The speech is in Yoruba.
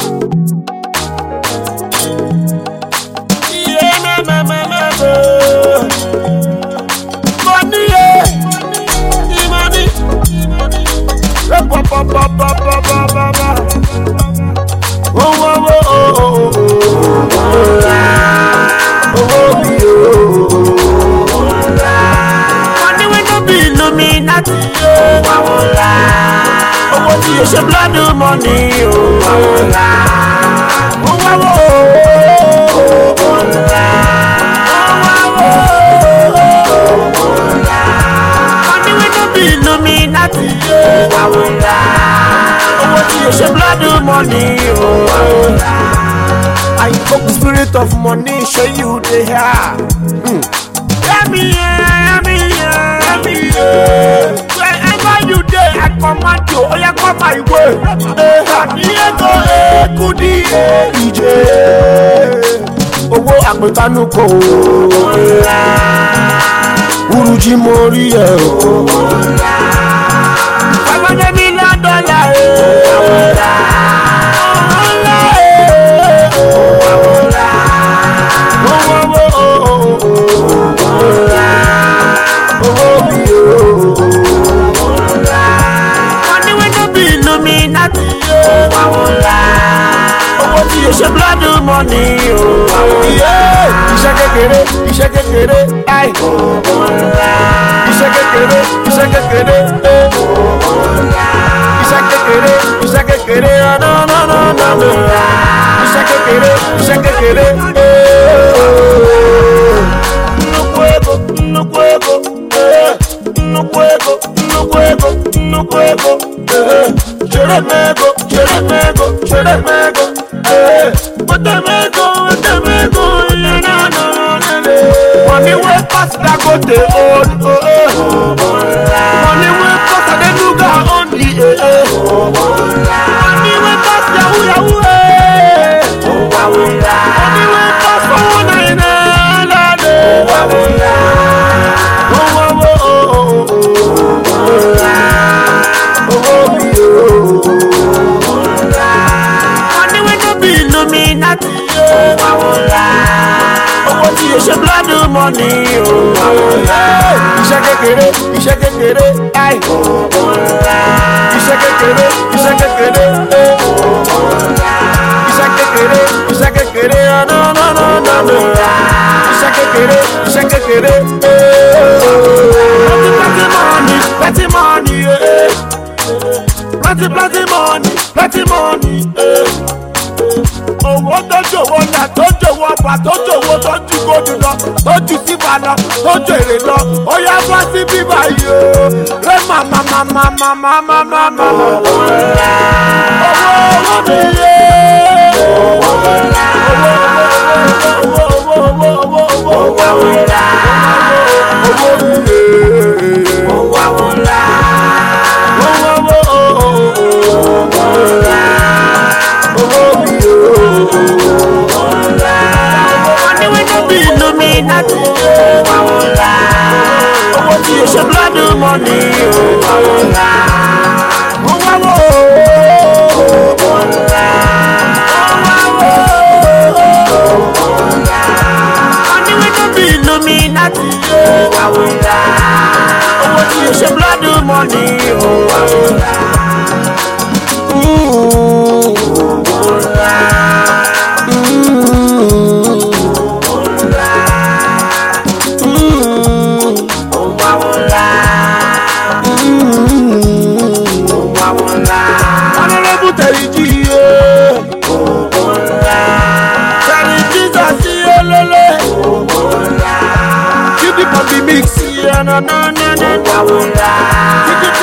You should blood the money, money will not be Illuminati, you should blood the money, I invoke the spirit of money, show you the hair. Wherever you dey, I command you, oh yeah, come my way. Kudi DJ, owó àpèkánú kò Uruji mori ẹ $500 million you should blood the money, yeah. Iṣẹ́ kékeré, ay. Iṣẹ́ kékeré, iṣẹ́ kékeré, no. Iṣẹ́ kékeré, nnukwu ego, chere mego. Money will pass that go the old. Money will pass that the nuga only. Money will pass Yahoo. Money will pass for one you should blood the money, Iṣẹ́ kékeré, ay. Iṣẹ́ kékeré, no. Iṣẹ́ kékeré, plenty money, plenty money, owó tó jòwó ọjà tó jòwó ọba tó jòwó tó ju góòdù lọ tó ju sífà lọ tó ju èrè lọ ó yá wá sí bíbá yìí o rẹ màmá owó mi yé you should blood the money, money will not be Illuminati, you should blood the money, no.